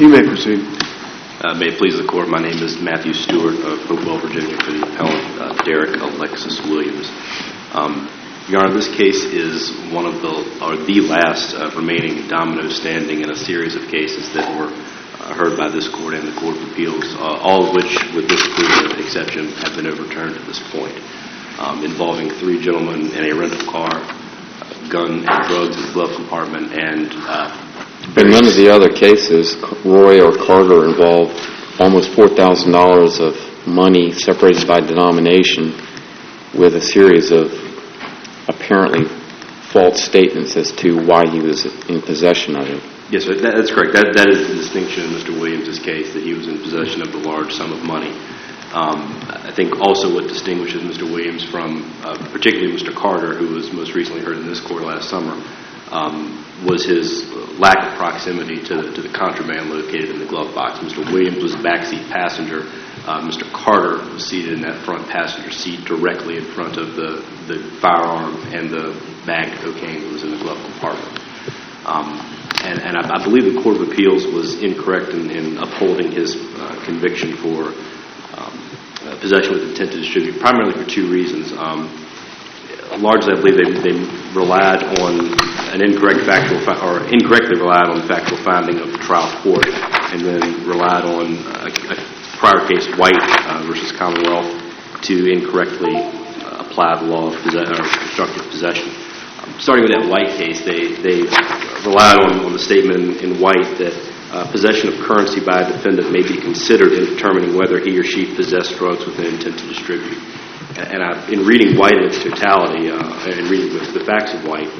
You may proceed. May it please the Court, my name is Matthew Stewart of Hopewell, Virginia, for the appellant Derek Alexis Williams. Your Honor, this case is one of the last remaining dominoes standing in a series of cases that were heard by this Court and the Court of Appeals, all of which, with this clear exception, have been overturned at this point, involving three gentlemen in a rental car, gun and drugs in the glove compartment, and but none of the other cases, Roy or Carter, involved almost $4,000 of money separated by denomination with a series of apparently false statements as to why he was in possession of it. Yes, sir, that's correct. That is the distinction in Mr. Williams' case, that he was in possession of a large sum of money. I think also what distinguishes Mr. Williams from particularly Mr. Carter, who was most recently heard in this Court last summer, was his lack of proximity to the contraband located in the glove box. Mr. Williams was a backseat passenger. Mr. Carter was seated in that front passenger seat directly in front of the firearm and the bag of cocaine that was in the glove compartment. And I believe the Court of Appeals was incorrect in upholding his conviction for possession with intent to distribute, primarily for two reasons. Largely, I believe they relied on an incorrectly relied on the factual finding of the trial court, and then relied on a prior case, White versus Commonwealth, to incorrectly apply the law of constructive possession. Starting with that White case, they relied on the statement in White that possession of currency by a defendant may be considered in determining whether he or she possessed drugs with an intent to distribute. And in reading White in its totality, and reading the facts of White,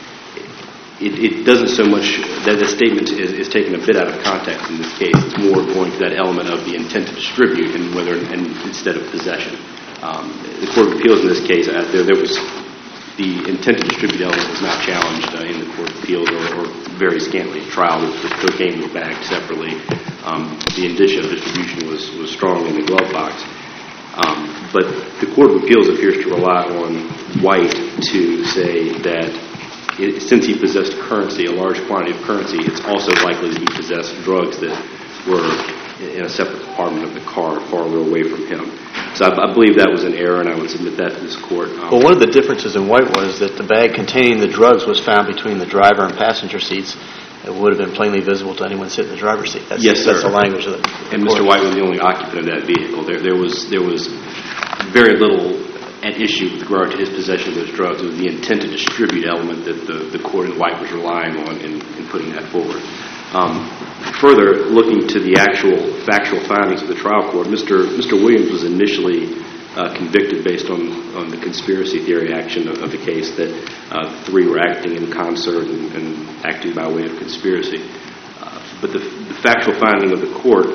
it doesn't so much that the statement is taken a bit out of context in this case. It's more going to that element of the intent to distribute and instead of possession. The Court of Appeals in this case, there was the intent to distribute element was not challenged in the Court of Appeals or very scantily trial. The cocaine was bagged separately. The indicia of distribution was strong in the glove box. But the Court of Appeals appears to rely on White to say that since he possessed currency, a large quantity of currency, it's also likely that he possessed drugs that were in a separate compartment of the car far away from him. So I believe that was an error, and I would submit that to this Court. Well, one of the differences in White was that the bag containing the drugs was found between the driver and passenger seats. It would have been plainly visible to anyone sitting in the driver's seat. Yes, sir. That's the language of the And Mr. White was the only occupant of that vehicle. There was very little at issue with regard to his possession of those drugs. It was the intent to distribute element that the Court in White was relying on in putting that forward. Further, looking to the actual factual findings of the trial court, Mr. Williams was initially convicted based on the conspiracy theory action of the case, that three were acting in concert and acting by way of conspiracy. But the factual finding of the court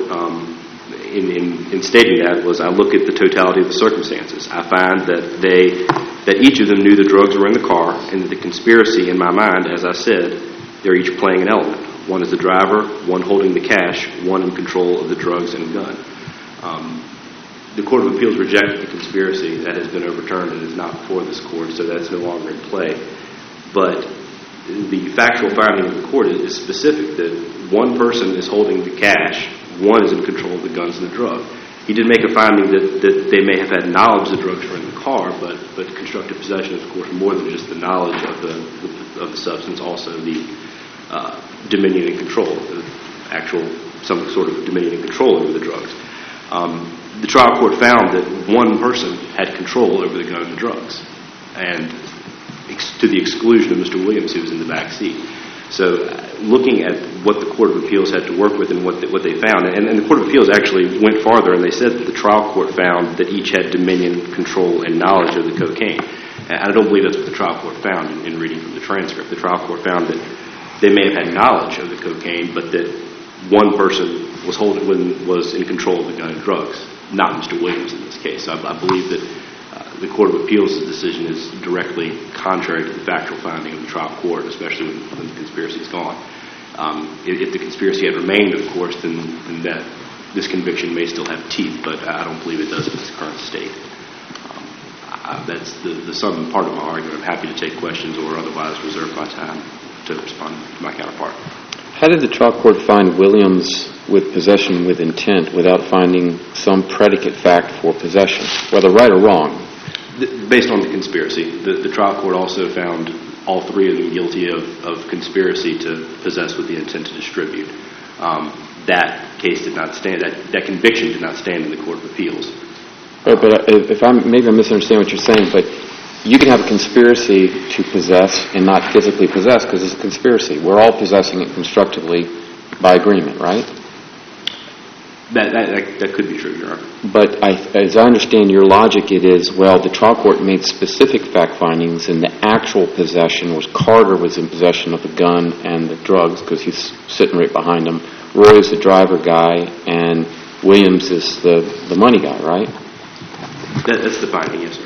in stating that was, I look at the totality of the circumstances. I find that each of them knew the drugs were in the car, and that the conspiracy, in my mind, as I said, they're each playing an element. One is the driver, one holding the cash, one in control of the drugs and gun. The Court of Appeals rejected the conspiracy. That has been overturned and is not before this Court, so that's no longer in play. But the factual finding of the Court is specific, that one person is holding the cash, one is in control of the guns and the drug. He did make a finding that they may have had knowledge the drugs were in the car, but constructive possession is, of course, more than just the knowledge of the substance, also the dominion and control, some sort of dominion and control over the drugs. The trial court found that one person had control over the gun and the drugs, and to the exclusion of Mr. Williams, who was in the back seat. So looking at what the Court of Appeals had to work with and what they found, and the Court of Appeals actually went farther, and they said that the trial court found that each had dominion, control, and knowledge of the cocaine. And I don't believe that's what the trial court found in reading from the transcript. The trial court found that they may have had knowledge of the cocaine, but that one person was in control of the gun and drugs, not Mr. Williams in this case. So I believe that the Court of Appeals' decision is directly contrary to the factual finding of the trial court, especially when the conspiracy is gone. If the conspiracy had remained, of course, then that this conviction may still have teeth, but I don't believe it does in its current state. That's the sum part of my argument. I'm happy to take questions or otherwise reserve my time to respond to my counterpart. How did the trial court find Williams with possession with intent without finding some predicate fact for possession, whether right or wrong. Based on the conspiracy, the trial court also found all three of them guilty of conspiracy to possess with the intent to distribute. That case did not stand, that conviction did not stand in the Court of Appeals. But if maybe I misunderstand what you're saying, but you can have a conspiracy to possess and not physically possess because it's a conspiracy. We're all possessing it constructively by agreement, right? That could be true, Your Honor. But as I understand your logic, it is, well, the trial court made specific fact findings, and the actual possession was Carter was in possession of the gun and the drugs because he's sitting right behind him. Roy is the driver guy, and Williams is the money guy, right? That's the finding, yes, sir.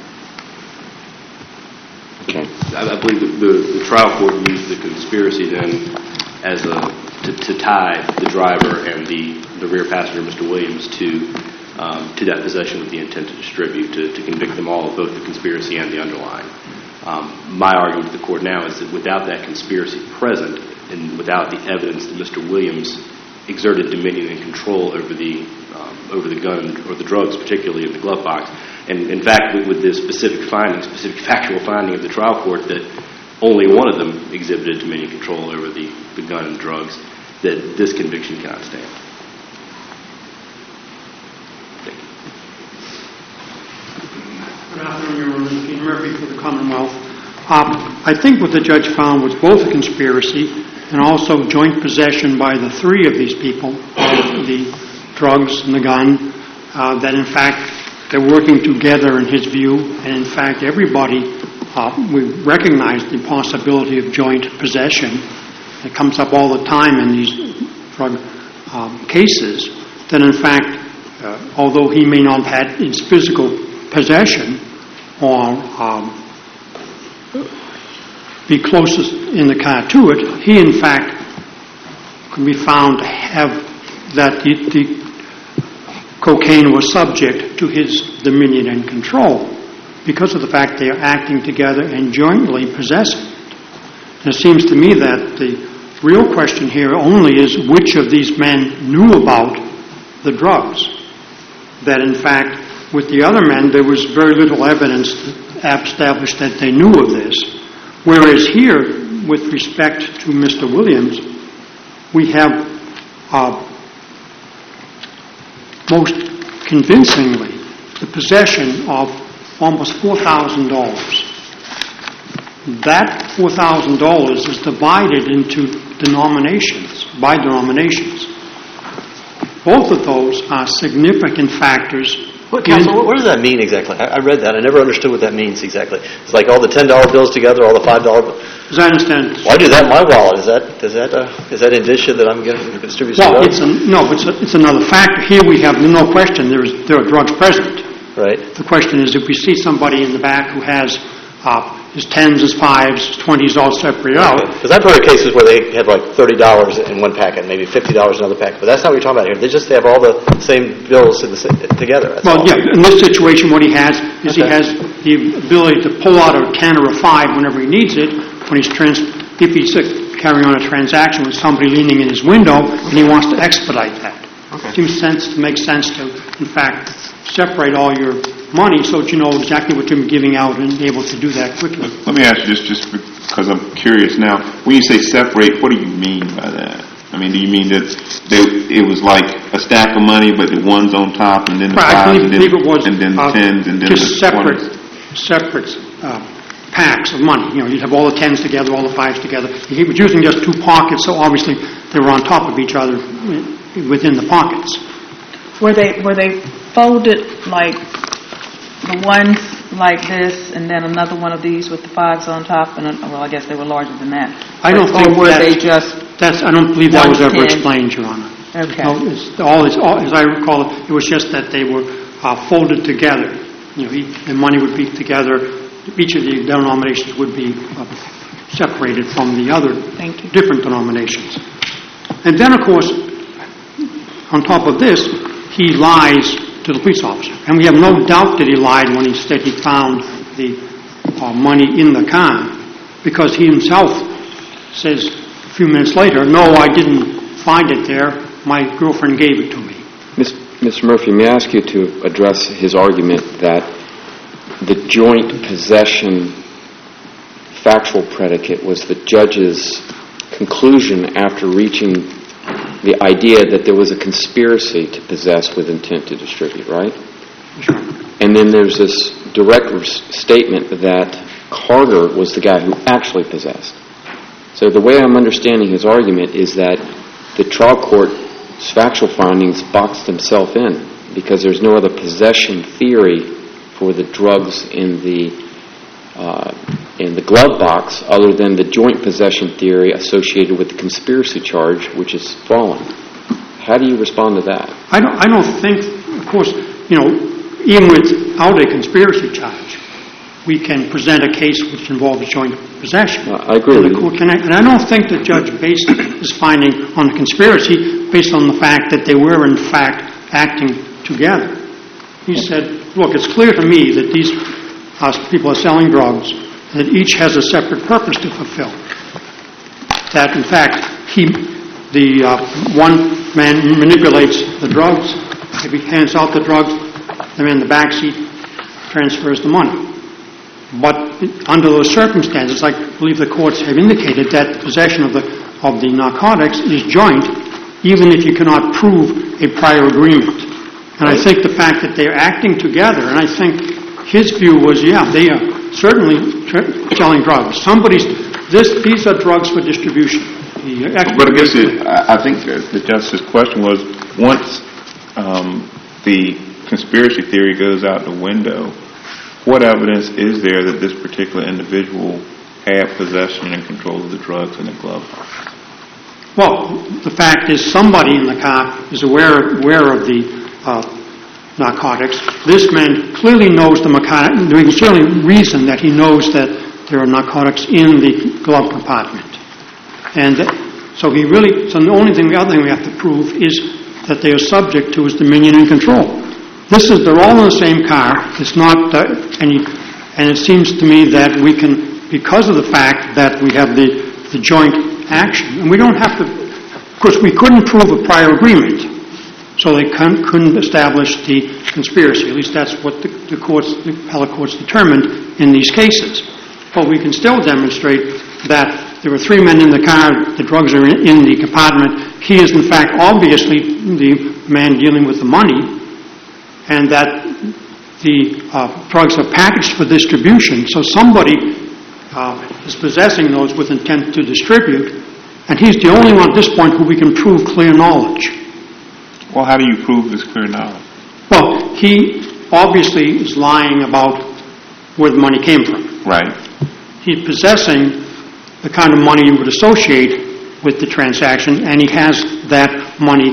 Okay. I believe the trial court used the conspiracy then as to tie the driver and the rear passenger, Mr. Williams, to that possession with the intent to distribute, to convict them all of both the conspiracy and the underlying. My argument with the court now is that without that conspiracy present and without the evidence that Mr. Williams exerted dominion and control over the gun or the drugs, particularly in the glove box, and in fact with this specific factual finding of the trial court that only one of them exhibited dominion and control over the gun and drugs, that this conviction cannot stand. Thank you. Good afternoon, Your Honor. Peter Murphy for the Commonwealth. I think what the judge found was both a conspiracy and also joint possession by the three of these people of the drugs and the gun, that in fact they're working together in his view, and in fact everybody, we recognize the possibility of joint possession. It comes up all the time in these drug cases, that in fact, although he may not have had his physical possession or be closest in the car to it, he in fact can be found to have that the cocaine was subject to his dominion and control because of the fact they are acting together and jointly possessing it. And it seems to me that the real question here only is which of these men knew about the drugs. That in fact, with the other men, there was very little evidence to establish that they knew of this. Whereas here, with respect to Mr. Williams, we have most convincingly the possession of almost $4,000. That $4,000 is divided into by denominations. Both of those are significant factors. Counsel, what does that mean exactly? I read that. I never understood what that means exactly. It's like all the $10 bills together, all the $5 bills. As I understand, Why do that in my wallet? Is that indicia that I'm getting to distribute? Well, it's another factor. Here we have no question there are drugs present. Right. The question is if we see somebody in the back who has his 10s, his 5s, his 20s all separated out. Because I've heard of cases where they have like $30 in one packet, maybe $50 in another packet, but that's not what you're talking about here. They have all the same bills together. In this situation what he has is he has the ability to pull out a can or a 5 whenever he needs it, when if he's carrying on a transaction with somebody leaning in his window and he wants to expedite that. Okay. It makes sense to, in fact, separate all your money so that you know exactly what you're giving out and be able to do that quickly. Let me ask you this just because I'm curious now. When you say separate, what do you mean by that? I mean, do you mean that it was like a stack of money, but the one's on top and then the fives and then the tens and then the 20s? Separate packs of money. You'd have all the 10s together, all the 5s together. He was using just two pockets, so obviously they were on top of each other within the pockets. Were they folded like the ones like this, and then another one of these with the 5s on top? And I guess they were larger than that. I don't think they just? I don't believe that was ever explained, Your Honor. Okay. As I recall, it was just that they were folded together. The money would be together. Each of the denominations would be separated from the other different denominations. And then, of course, on top of this, he lies to the police officer. And we have no doubt that he lied when he said he found the money in the car, because he himself says a few minutes later, no, I didn't find it there. my girlfriend gave it to me. Mr. Murphy, may I ask you to address his argument that the joint possession factual predicate was the judge's conclusion after reaching the idea that there was a conspiracy to possess with intent to distribute, right? Sure. And then there's this direct statement that Carter was the guy who actually possessed. So the way I'm understanding his argument is that the trial court's factual findings boxed himself in because there's no other possession theory for the drugs in the glove box other than the joint possession theory associated with the conspiracy charge, which is fallen. How do you respond to that? I don't think, of course, even without a conspiracy charge, we can present a case which involves joint possession. I agree with you. And I don't think the judge based his finding on the conspiracy based on the fact that they were, in fact, acting together. He said, look, it's clear to me that these people are selling drugs, that each has a separate purpose to fulfill. That, in fact, the one man manipulates the drugs, if he hands out the drugs, the man in the backseat transfers the money. But under those circumstances, I believe the courts have indicated that possession of the narcotics is joint, even if you cannot prove a prior agreement. And I think the fact that they're acting together, and I think his view was, they are certainly selling drugs. These are drugs for distribution. But I think the justice's question was, once the conspiracy theory goes out the window, what evidence is there that this particular individual had possession and control of the drugs in the glove box? Well, the fact is somebody in the car is aware of the narcotics. This man clearly knows the narcotics. There is certainly reason that he knows that there are narcotics in the glove compartment. And so the other thing we have to prove is that they are subject to his dominion and control. They're all in the same car. It's not and it seems to me that we can, because of the fact that we have the joint action, and we don't have to, of course, we couldn't prove a prior agreement, so they couldn't establish the conspiracy. At least that's what the appellate courts determined in these cases. But we can still demonstrate that there were three men in the car, the drugs are in the compartment. He is, in fact, obviously the man dealing with the money, and that the drugs are packaged for distribution, so somebody is possessing those with intent to distribute, and he's the only one at this point who we can prove clear knowledge. Well, how do you prove this clear knowledge? Well, he obviously is lying about where the money came from. Right. He's possessing the kind of money you would associate with the transaction, and he has that money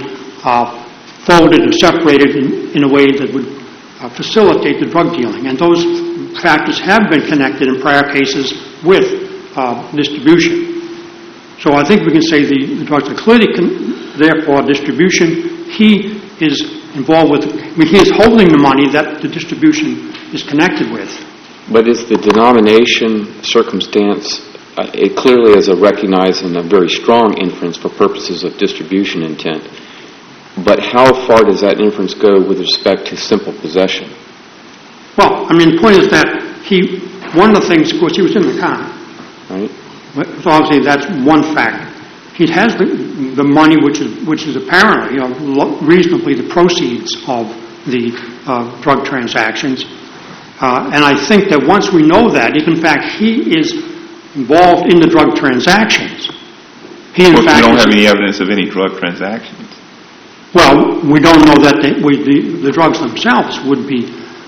folded or separated in a way that would facilitate the drug dealing. And those factors have been connected in prior cases with distribution. So I think we can say the drugs are clearly there for distribution. He is involved with, he is holding the money that the distribution is connected with. But is the denomination circumstance, it clearly is a recognized and a very strong inference for purposes of distribution intent. But how far does that inference go with respect to simple possession? Well, the point is that one of the things, of course, he was in the car. Right. So obviously that's one factor. He has the money, which is apparently reasonably the proceeds of the drug transactions. And I think that once we know that, if in fact he is involved in the drug transactions, we don't have any evidence of any drug transactions. Well, we don't know that the drugs themselves would be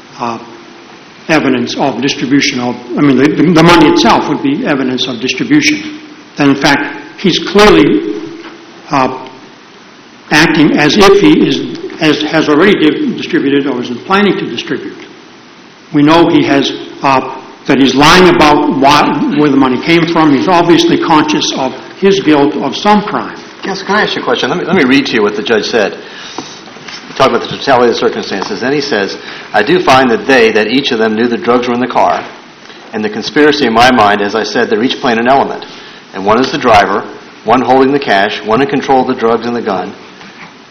evidence of distribution of, the money itself would be evidence of distribution. Then in fact, he's clearly acting as if he has already distributed or is planning to distribute. We know he has, that he's lying about where the money came from. He's obviously conscious of his guilt of some crime. Yes, can I ask you a question? Let me read to you what the judge said. Talk about the totality of the circumstances. Then he says, I do find that each of them knew the drugs were in the car. And the conspiracy in my mind, as I said, they're each playing an element. And one is the driver, one holding the cash, one in control of the drugs and the gun.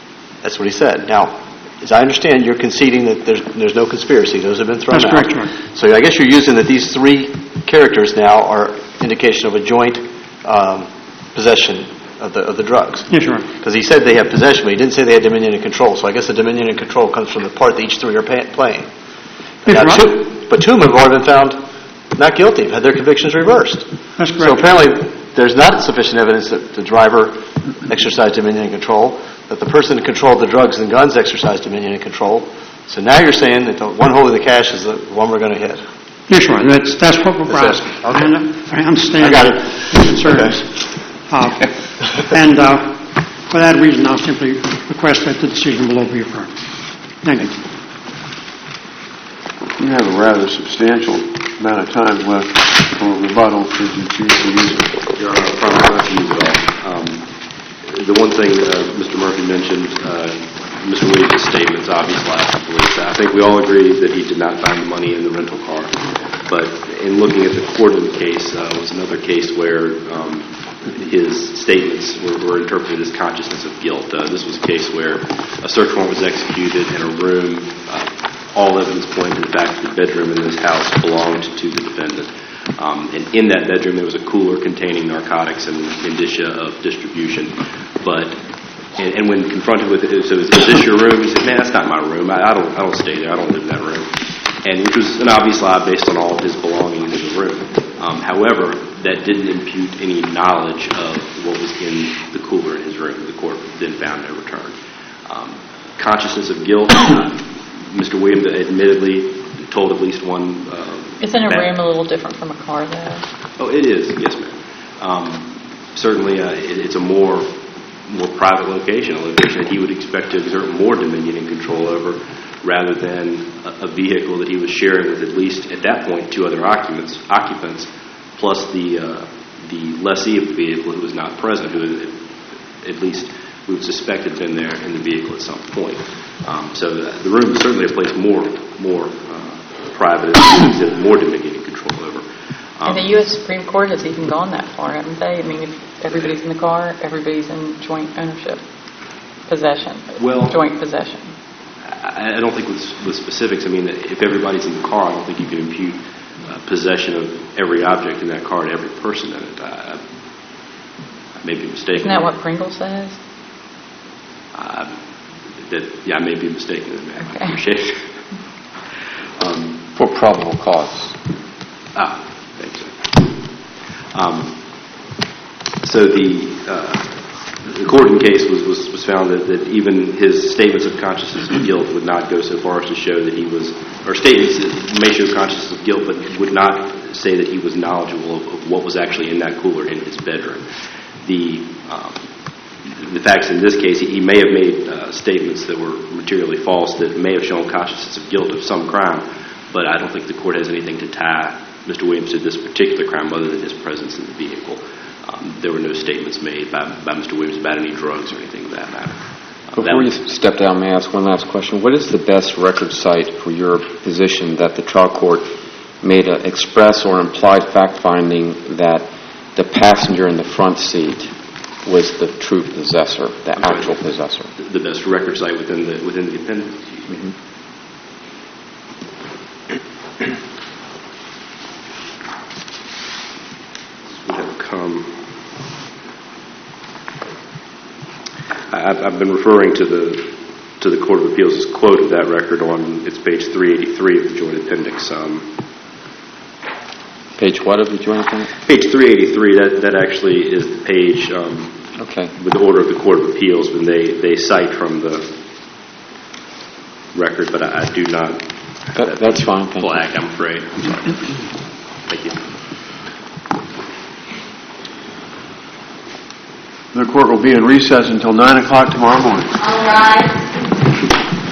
That's what he said. Now, as I understand, you're conceding that there's no conspiracy. Those have been thrown out. That's correct, Your Honor. So I guess you're using that these three characters now are indication of a joint possession of the drugs. Yes, Your Honor. Because he said they have possession, but he didn't say they had dominion and control. So I guess the dominion and control comes from the part that each three are playing. Yes, Now, Your Honor. but two of them have already been found not guilty, had their convictions reversed. That's correct. So apparently there's not sufficient evidence that the driver exercised dominion and control, that the person who controlled the drugs and guns exercised dominion and control. So now you're saying that the one holding the cash is the one we're going to hit. Yes, Your Honor. That's what we're That's it. asking. Okay. I understand I got it. the concerns. And for that reason, I'll simply request that the decision below be affirmed. Thank you. You have a rather substantial amount of time left for rebuttal. Should you choose to use it? Your Honor, I'll try not to use it all. The one thing Mr. Murphy mentioned, Mr. Williams' statements, obviously, I think we all agree that he did not find the money in the rental car. But in looking at the Corden case, was another case where his statements were interpreted as consciousness of guilt. This was a case where a search warrant was executed in a room. All evidence pointed to the fact that the bedroom in this house belonged to the defendant. And in that bedroom, there was a cooler containing narcotics and indicia of distribution. And when confronted with it, so is this your room? He said, "Man, that's not my room. I don't stay there. I don't live in that room." And which was an obvious lie based on all of his belongings in the room. However, that didn't impute any knowledge of what was in the cooler in his room. The court then found no return. Consciousness of guilt. Mr. Williams admittedly told at least one. Isn't a room a little different from a car, though? Oh, it is. Yes, ma'am. Certainly, it's a more private location, a location that he would expect to exert more dominion and control over, rather than a vehicle that he was sharing with at least at that point two other occupants, plus the lessee of the vehicle who was not present, who at least we would suspect had been there in the vehicle at some point. So the room is certainly a place more private, and more dominion and control over. And the U.S. Supreme Court has even gone that far, haven't they? I mean, if everybody's in the car, everybody's in joint ownership, possession, joint possession. I don't think with specifics. I mean, if everybody's in the car, I don't think you can impute possession of every object in that car to every person in it. I may be mistaken. Isn't that what Pringle says? I may be mistaken. I Okay. appreciate it. For probable cause. Thanks. So the Corden case was found that even his statements of consciousness of guilt would not go so far as to show that he was, or statements that may show consciousness of guilt, but would not say that he was knowledgeable of what was actually in that cooler in his bedroom. The facts in this case, he may have made statements that were materially false that may have shown consciousness of guilt of some crime, but I don't think the court has anything to tie Mr. Williams to this particular crime other than his presence in the vehicle. There were no statements made by Mr. Williams about any drugs or anything of that matter. Before you step down, may I ask one last question? What is the best record site for your position that the trial court made an express or implied fact-finding that the passenger in the front seat was the true possessor, the actual possessor? The best record site within the appendix. Mm-hmm. We have come. I've been referring to the Court of Appeals' quote of that record on it's page 383 of the Joint Appendix. Page what of the Joint Appendix? Page 383. That actually is the page with the order of the Court of Appeals when they cite from the record, but I do not. That's fine. Thank flag, you. I'm afraid. I'm sorry. Thank you. The court will be in recess until 9 o'clock tomorrow morning. All rise.